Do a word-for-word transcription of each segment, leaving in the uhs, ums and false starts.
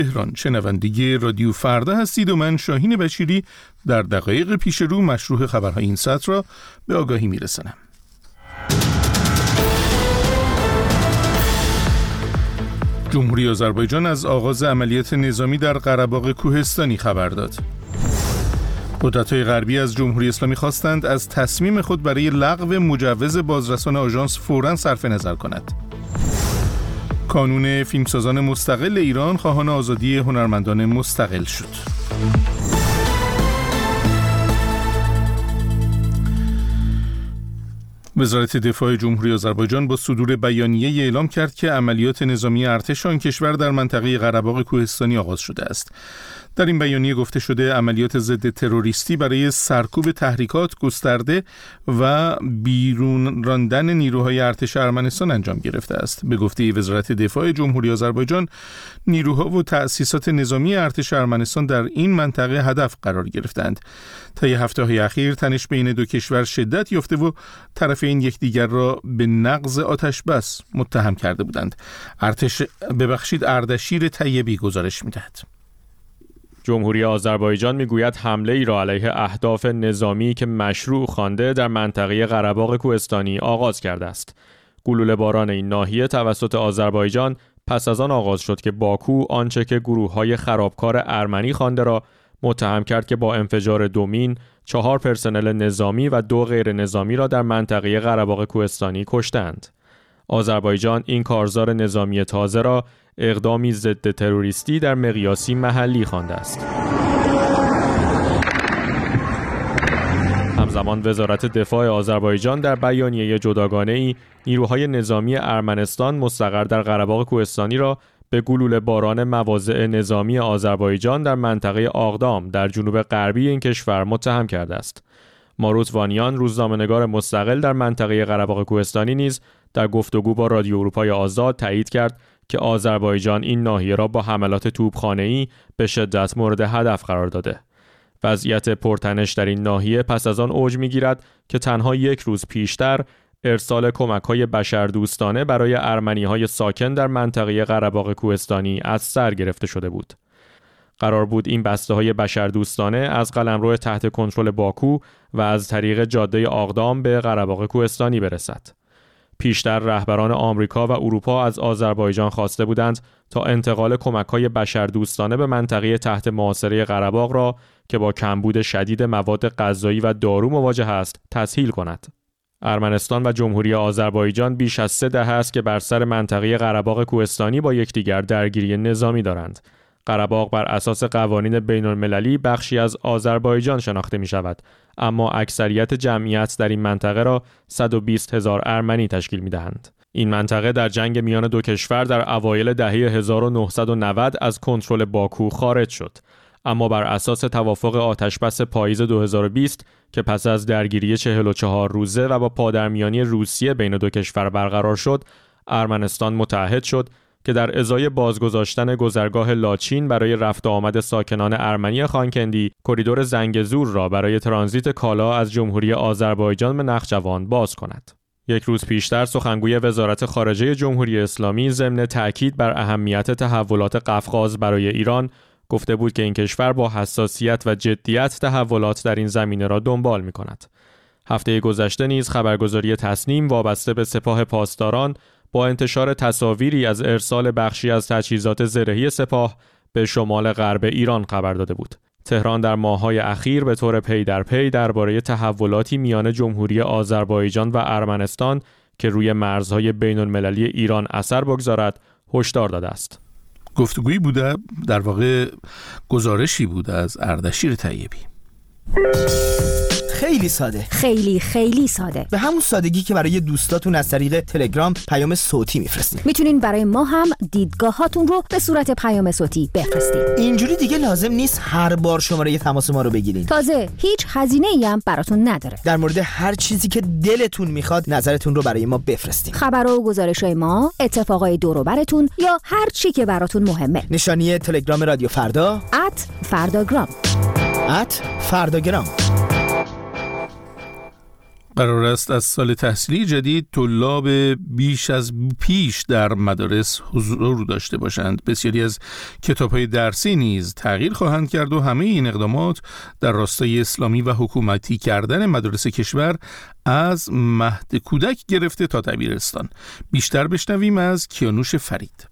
تهران. شنونده رادیو فردا هستید و من شاهین بشیری در دقایق پیش رو مشروح خبرهای این ساعت را به آگاهی میرسانم. جمهوری آذربایجان از آغاز عملیات نظامی در قره‌باغ کوهستانی خبر داد. قدرت‌های غربی از جمهوری اسلامی خواستند از تصمیم خود برای لغو مجوز بازرسان آژانس فوراً صرف نظر کند. کانون فیلمسازان مستقل ایران خواهان آزادی هنرمندان مستقل شد. وزارت دفاع جمهوری آذربایجان با صدور بیانیه اعلام کرد که عملیات نظامی ارتش آن کشور در منطقه قره‌باغ کوهستانی آغاز شده است. در این بیانیه گفته شده عملیات ضد تروریستی برای سرکوب تحریکات گسترده و بیرون راندن نیروهای ارتش ارمنستان انجام گرفته است. به گفته وزارت دفاع جمهوری آذربایجان، نیروها و تأسیسات نظامی ارتش ارمنستان در این منطقه هدف قرار گرفتند. طی هفته‌های اخیر تنش بین دو کشور شدت یافته و طرفین یکدیگر را به نقض آتش بس متهم کرده بودند. ارتش ببخشید اردشیر طیبی گزارش می‌دهد. جمهوری آذربایجان میگوید حمله ای را علیه اهداف نظامی که مشروع خوانده در منطقه قره‌باغ کوهستانی آغاز کرده است. گلوله باران این ناحیه توسط آذربایجان پس از آن آغاز شد که باکو آنچه که گروه‌های خرابکار ارمنی خوانده را متهم کرد که با انفجار دو مین چهار پرسنل نظامی و دو غیر نظامی را در منطقه قره‌باغ کوهستانی کشتند. آذربایجان این کارزار نظامی تازه را اقدامی ضد تروریستی در مقیاسی محلی خوانده است. همزمان وزارت دفاع آذربایجان در بیانیه جداگانه‌ای نیروهای نظامی ارمنستان مستقر در قره‌باغ کوهستانی را به گلوله باران مواضع نظامی آذربایجان در منطقه آغدام در جنوب غربی این کشور متهم کرده است. ماروت وانیان، روزنامه‌نگار مستقل در منطقه قره‌باغ کوهستانی نیز در گفتگو با رادیو اروپای آزاد تایید کرد که آذربایجان این ناحیه را با حملات توپخانه‌ای به شدت مورد هدف قرار داده. وضعیت پرتنش در این ناحیه پس از آن اوج می‌گیرد که تنها یک روز پیشتر ارسال کمک‌های بشردوستانه برای ارمنی‌های ساکن در منطقه قره‌باغ کوهستانی از سر گرفته شده بود. قرار بود این بسته‌های بشردوستانه از قلمرو تحت کنترل باکو و از طریق جاده آغدام به قره‌باغ کوهستانی برسد. پیشتر رهبران آمریکا و اروپا از آذربایجان خواسته بودند تا انتقال کمک‌های بشردوستانه به منطقه تحت محاصره قره‌باغ را که با کمبود شدید مواد غذایی و دارو مواجه است، تسهیل کند. ارمنستان و جمهوری آذربایجان بیش از سه دهه است که بر سر منطقه قره‌باغ کوهستانی با یکدیگر درگیری نظامی دارند. قره‌باغ بر اساس قوانین بین‌المللی بخشی از آذربایجان شناخته می‌شود، اما اکثریت جمعیت در این منطقه را صد و بیست هزار ارمنی تشکیل می‌دهند. این منطقه در جنگ میان دو کشور در اوایل دهه هزار و نهصد و نود از کنترل باکو خارج شد، اما بر اساس توافق آتشبس پاییز دو هزار و بیست که پس از درگیری چهل و چهار روزه و با پادرمیانی روسیه بین دو کشور برقرار شد، ارمنستان متعهد شد که در ازای بازگذاشتن گذرگاه لاچین برای رفت و آمد ساکنان ارمنی خانکندی، کریدور زنگزور را برای ترانزیت کالا از جمهوری آذربایجان به نخجوان باز کند. یک روز پیشتر سخنگوی وزارت خارجه جمهوری اسلامی ضمن تأکید بر اهمیت تحولات قفقاز برای ایران گفته بود که این کشور با حساسیت و جدیت تحولات در این زمینه را دنبال می کند. هفته گذشته نیز خبرگزاری تسنیم وابسته به سپاه پاسداران با انتشار تصاویری از ارسال بخشی از تجهیزات زرهی سپاه به شمال غرب ایران خبر داده بود. تهران در ماه‌های اخیر به طور پی در پی درباره تحولاتی میان جمهوری آذربایجان و ارمنستان که روی مرزهای بین‌المللی ایران اثر بگذارد هشدار داده است. گفتگویی بوده، در واقع گزارشی بوده از اردشیر طیبی. خیلی ساده، خیلی خیلی ساده، به همون سادگی که برای دوستاتون از طریق تلگرام پیام صوتی میفرستین. میتونین برای ما هم دیدگاهاتون رو به صورت پیام صوتی بفرستین. اینجوری دیگه لازم نیست هر بار شماره تماس ما رو بگیرین. تازه هیچ هزینه‌ای هم براتون نداره. در مورد هر چیزی که دلتون میخواد نظرتون رو برای ما بفرستین. خبر و گزارش‌های ما، اتفاقای دور و براتون یا هر چی که براتون مهمه. نشانی تلگرام رادیو فردا ات فرداگرام ات فرداگرام. قرار است از سال تحصیلی جدید طلاب بیش از پیش در مدارس حضور داشته باشند. بسیاری از کتاب‌های درسی نیز تغییر خواهند کرد و همه این اقدامات در راستای اسلامی و حکومتی کردن مدارس کشور از مهد کودک گرفته تا دبیرستان. بیشتر بشنویم از کیانوش فرید.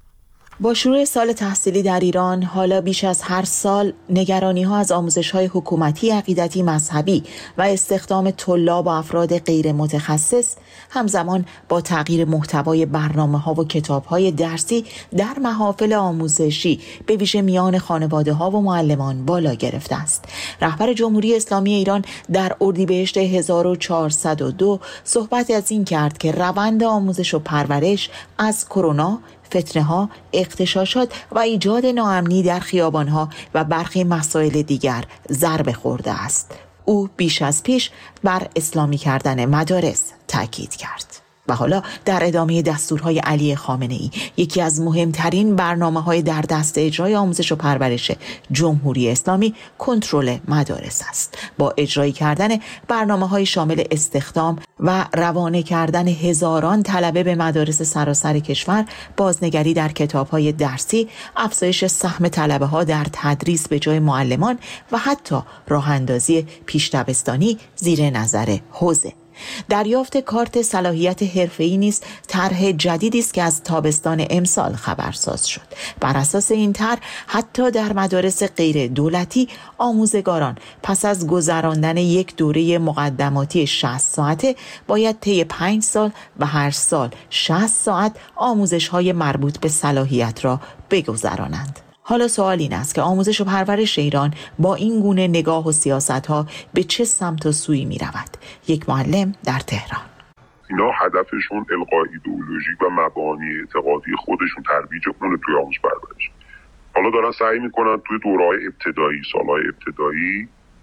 با شروع سال تحصیلی در ایران، حالا بیش از هر سال نگرانی‌ها از آموزش‌های حکومتی، عقیدتی، مذهبی و استخدام طلاب و افراد غیر متخصص همزمان با تغییر محتوای برنامه‌ها و کتاب‌های درسی در محافل آموزشی به ویژه میان خانواده‌ها و معلمان بالا گرفته است. رهبر جمهوری اسلامی ایران در اردیبهشت هزار و چهارصد و دو صحبت از این کرد که روند آموزش و پرورش از کرونا، فتنه‌ها، اغتشاشات و ایجاد ناامنی در خیابان‌ها و برخی مسائل دیگر ضربه خورده است. او بیش از پیش بر اسلامی کردن مدارس تاکید کرد. و حالا در ادامه دستورهای علی خامنه‌ای، یکی از مهمترین برنامه‌های در دست اجرای آموزش و پرورش جمهوری اسلامی کنترل مدارس است. با اجرای کردن برنامه‌های شامل استخدام و روانه کردن هزاران طلبه به مدارس سراسر کشور، بازنگری در کتاب‌های درسی، افزایش سهم طلبه‌ها در تدریس به جای معلمان و حتی راه‌اندازی پیش دبستانی زیر نظر حوزه. دریافت کارت صلاحیت حرفه‌ای نیز طرح جدیدی است که از تابستان امسال خبرساز شد. بر اساس این طرح حتی در مدارس غیر دولتی آموزگاران پس از گذراندن یک دوره مقدماتی شصت ساعته باید طی پنج سال و هر سال شصت ساعت آموزش‌های مربوط به صلاحیت را بگذرانند. حالا سوال این است که آموزش و پرورش ایران با این گونه نگاه و سیاست‌ها به چه سمت و سوی می‌رود؟ یک معلم در تهران. اینا هدفشون القای ایدئولوژی و مبانی اعتقادی خودشون ترویج اون توی آموزش پرورش. حالا دارن سعی میکنن توی دوره‌های ابتدایی، سالهای ابتدایی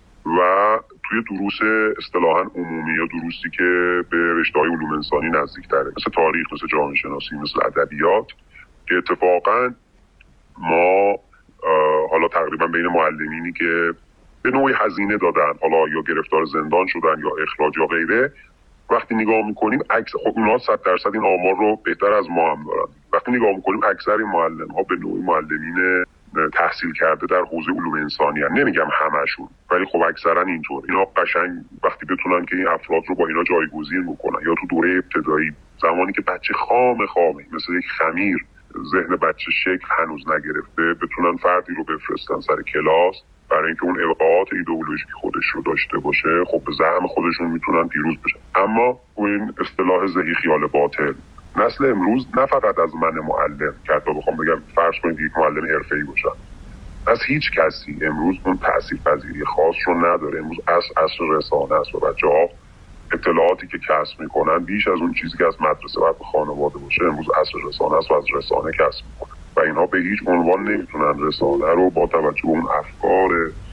و توی دروس اصطلاحاً عمومی یا دروسی که به رشته‌های علوم انسانی نزدیک‌تره، مثل تاریخ، مثل جامعه شناسی، مثل ادبیات، که اتفاقاً ما حالا تقریبا بین معلمینی که به نوعی هزینه دادن، حالا یا گرفتار زندان شدن یا اخراج یا غیره، وقتی نگاه میکنیم عکس خب اونها صد درصد این آمار رو بهتر از ما هم دارن. وقتی نگاه میکنیم اکثر این معلم ها به نوعی معلمین تحصیل کرده در حوزه علوم انسانی هستند. نمیگم همشون، ولی خب اکثرا اینطور. اینا قشنگ وقتی بتونن که این افراد رو با اینا جایگزین بکنن، یا تو دوره ابتدایی زمانی که بچه خام خامه مثل یک خمیر ذهن بچه شکل هنوز نگرفته، بتونن فردی رو بفرستن سر کلاس برای اینکه اون ابقاءات ایدئولوژیک خودش رو داشته باشه، خب به زعم خودشون میتونن پیروز بشن. اما این اصطلاح ذهی خیال باطل، نسل امروز نه فقط از من معلم که حتی بخوام بگم فرض کنید یک معلم حرفه‌ای باشن، از هیچ کسی امروز اون تاثیرپذیری خاص رو نداره. امروز اصل اصل رسانه است و بچه‌ها اطلاعاتی که کسب میکنن بیش از اون چیزی که از مدرسه و خانواده باشه امروز اصل رسانه است و از رسانه کسب میکنن و اینها به هیچ عنوان نمیتونن رسانه رو با توجه به اون افکار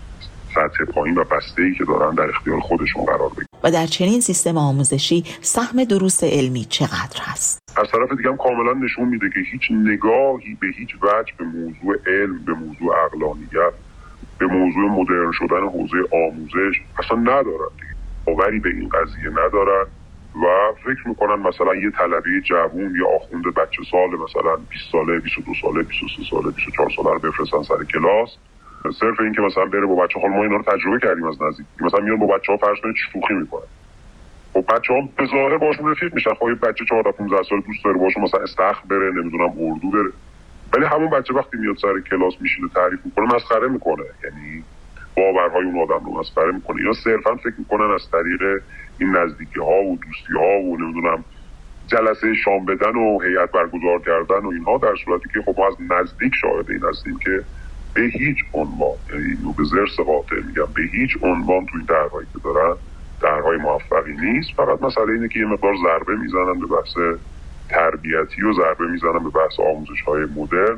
سطح پایین و بسته‌ای که دارن در اختیار خودشون قرار بگیرن. و در چنین سیستم آموزشی سهم دروس علمی چقدر هست؟ از طرف دیگه هم کاملا نشون میده که هیچ نگاهی به هیچ وجه به موضوع علم، به موضوع عقلانیت، به موضوع مدرن شدن حوزه آموزش اصلا ندارن. باوری به این قضیه ندارن و فکر میکنن مثلا یه طلبه جوون یا آخوند بچه سال مثلا بیست ساله، بیست و دو ساله، بیست و سه ساله، بیست و چهار ساله رو بفرستن سر کلاس، صرف این که مثلا بره با بچه ها، ما اینا رو تجربه کردیم از نزدیک، مثلا میان با بچه ها فرض کنید شوخی میکنن. خب بچه ها به ظاهر باشون رفیق میشن، خب بچه چهارده پانزده سال دوست داره باشون مثلا استخر بره، نمیدونم اردو بره، ولی همون بچه وقتی میاد سر کلاس میشینه تعریف میکنه، مسخره میکنه، یعنی باورهای اون آدم رو مسخره میکنه. اینا صرفا فکر میکنن از طریق این نزدیکی ها و دوستی ها و نمیدونم جلسه شام بدن و هیئت برگزار کردن و اینها، در صورتی که خب ما از نزدیک شاهد این هستیم که به هیچ عنوان، یعنی به زرس قاطع میگم، به هیچ عنوان توی درهایی که دارن درهای موفقی نیست. فقط مسئله اینه که یه مقدار ضربه میزنن به بحث تربیتی و ضربه میزنن به بحث آموزش های مدرن،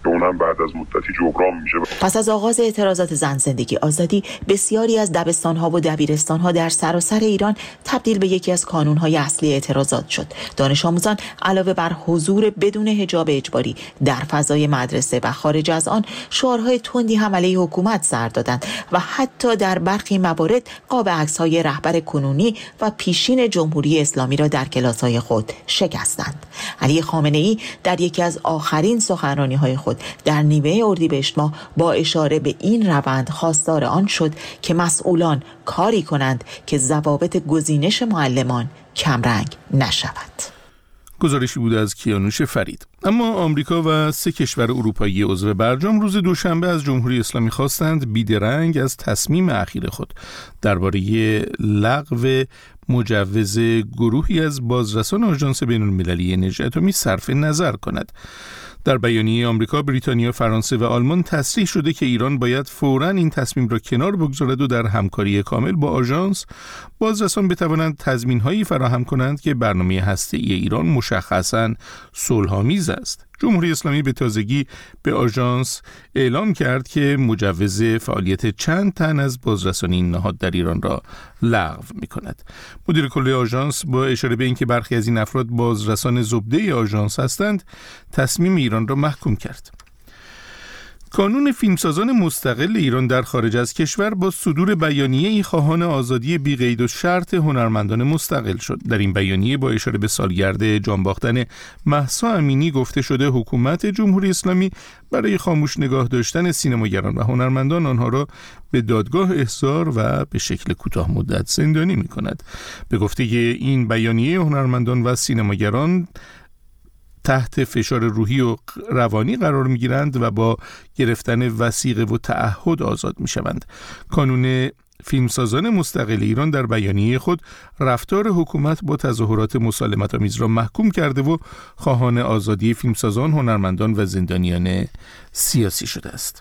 که اونم بعد از مدتی جبران میشه. پس از آغاز اعتراضات زن زندگی آزادی، بسیاری از دبستان‌ها و دبیرستان‌ها در سراسر ایران تبدیل به یکی از کانون‌های اصلی اعتراضات شد. دانش آموزان علاوه بر حضور بدون حجاب اجباری در فضای مدرسه و خارج از آن، شعارهای تندی هم علیه حکومت سر دادند و حتی در برخی موارد قاب عکس‌های رهبر کنونی و پیشین جمهوری اسلامی را در کلاس‌های خود شکستند. علی خامنه‌ای در یکی از آخرین سخنرانی‌های خود در نیمه اردیبهشت ماه با اشاره به این روند خواستار آن شد که مسئولان کاری کنند که ضوابط گزینش معلمان کمرنگ نشود. گزارشی بود از کیانوش فرید. اما آمریکا و سه کشور اروپایی عضو برجام روز دوشنبه از جمهوری اسلامی خواستند بیدرنگ از تصمیم اخیر خود درباره لغو مجوز گروهی از بازرسان آژانس بین‌المللی انرژی اتمی صرف نظر کند. در بیانیه آمریکا، بریتانیا، فرانسه و آلمان تصریح شده که ایران باید فوراً این تصمیم را کنار بگذارد و در همکاری کامل با آژانس بازرسان بتوانند تضمین‌هایی فراهم کنند که برنامه هسته‌ای ایران مشخصاً صلح‌آمیز است. جمهوری اسلامی به تازگی به آژانس اعلام کرد که مجوز فعالیت چند تن از بازرسان این نهاد در ایران را لغو می‌کند. مدیر کل آژانس با اشاره به اینکه برخی از این افراد بازرسان زبده آژانس هستند، تصمیم ایران را محکوم کرد. کانون فیلمسازان مستقل ایران در خارج از کشور با صدور بیانیه‌ای خواهان آزادی بی قید و شرط هنرمندان مستقل شد. در این بیانیه با اشاره به سالگرد جانباختن مهسا امینی گفته شده حکومت جمهوری اسلامی برای خاموش نگاه داشتن سینماگران و هنرمندان آنها را به دادگاه احضار و به شکل کوتاه مدت زندانی می‌کند. به گفته این بیانیه، هنرمندان و سینماگران تحت فشار روحی و روانی قرار می‌گیرند و با گرفتن وثیقه و تعهد آزاد می‌شوند. کانون فیلمسازان مستقل ایران در بیانیه خود رفتار حکومت با تظاهرات مسالمت‌آمیز را محکوم کرده و خواهان آزادی فیلمسازان، هنرمندان و زندانیان سیاسی شده است.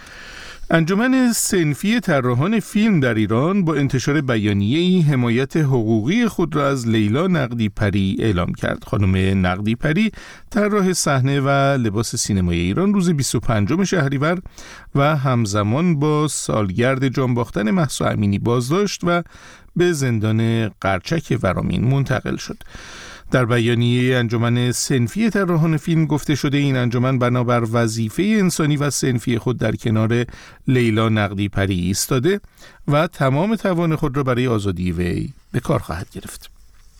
انجمن صنفی طراحان فیلم در ایران با انتشار بیانیه‌ای حمایت حقوقی خود را از لیلا نقدی پری اعلام کرد. خانم نقدی پری، طراح صحنه و لباس سینمای ایران، روز بیست و پنجم شهریور و همزمان با سالگرد جانباختن مهسا امینی بازداشت و به زندان قرچک ورامین منتقل شد. در بیانیه انجمن صنفی طراحان فیلم گفته شده این انجمن بنابر وظیفه انسانی و صنفی خود در کنار لیلا نقدی پری ایستاده و تمام توان خود را برای آزادی وی به کار خواهد گرفت.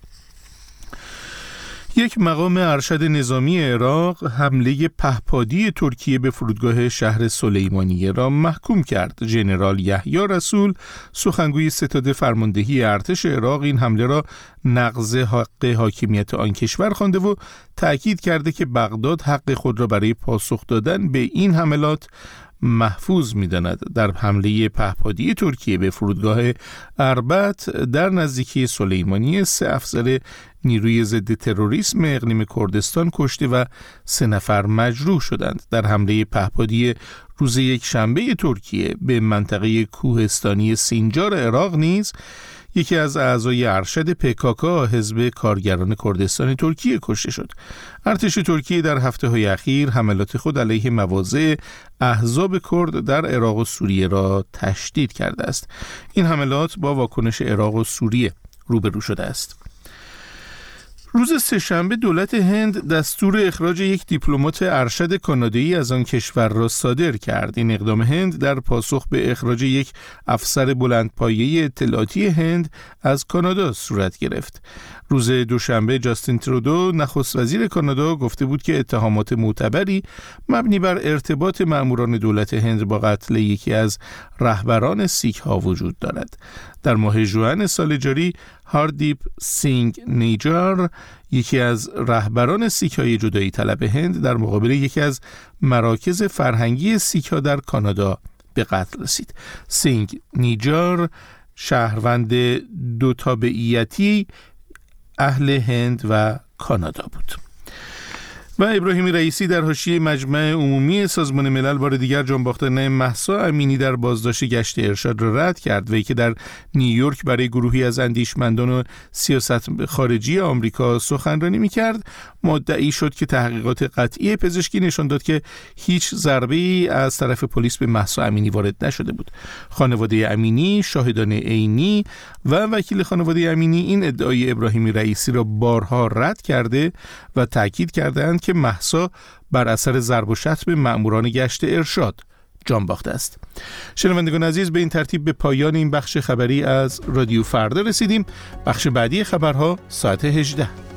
یک مقام ارشد نظامی عراق حمله پهپادی ترکیه به فرودگاه شهر سلیمانیه را محکوم کرد. ژنرال یحیی رسول، سخنگوی ستاد فرماندهی ارتش عراق، این حمله را نقض حق حاکمیت آن کشور خوانده و تأکید کرده که بغداد حق خود را برای پاسخ دادن به این حملات محفوظ می‌داند. در حمله پهپادی ترکیه به فرودگاه اربد در نزدیکی سلیمانیه، سه افسر نیروی ضد تروریسم اقلیم کردستان کشته و سه نفر مجروح شدند. در حمله پهپادی روز یک شنبه ترکیه به منطقه کوهستانی سینجار عراق نیز یکی از اعضای ارشد پکاکا، حزب کارگران کردستان ترکیه، کشته شد. ارتش ترکیه در هفته‌های اخیر حملات خود علیه مواضع احزاب کرد در عراق و سوریه را تشدید کرده است. این حملات با واکنش عراق و سوریه روبرو شده است. روز سه‌شنبه دولت هند دستور اخراج یک دیپلمات ارشد کانادایی از آن کشور را صادر کرد. این اقدام هند در پاسخ به اخراج یک افسر بلندپایه اطلاعاتی هند از کانادا صورت گرفت. روز دوشنبه جاستین ترودو، نخست وزیر کانادا، گفته بود که اتهامات معتبری مبنی بر ارتباط مأموران دولت هند با قتل یکی از رهبران سیک ها وجود دارد. در ماه ژوئن سال جاری، هاردیپ سینگ نیجار، یکی از رهبران سیک های جدایی طلب هند، در مقابل یکی از مراکز فرهنگی سیک ها در کانادا به قتل رسید. سینگ نیجار شهروند دو تابعیتی اهل هند و کانادا بود. و ابراهیمی رئیسی در حاشیه مجمع عمومی سازمان ملل بار دیگر جانباختن مهسا امینی در بازداشت گشت ارشاد را رد کرد. وی که در نیویورک برای گروهی از اندیشمندان و سیاست خارجی آمریکا سخنرانی می‌کرد، مدعی شد که تحقیقات قطعی پزشکی نشان داد که هیچ ضربه‌ای از طرف پلیس به مهسا امینی وارد نشده بود. خانواده امینی، شاهدان عینی و وکیل خانواده امینی این ادعای ابراهیمی رئیسی را بارها رد کرده و تاکید کردند که مهسا بر اثر ضرب و شتم مأموران گشت ارشاد جان باخته است. شنوندگان عزیز، به این ترتیب به پایان این بخش خبری از رادیو فردا رسیدیم. بخش بعدی خبرها ساعت هجده.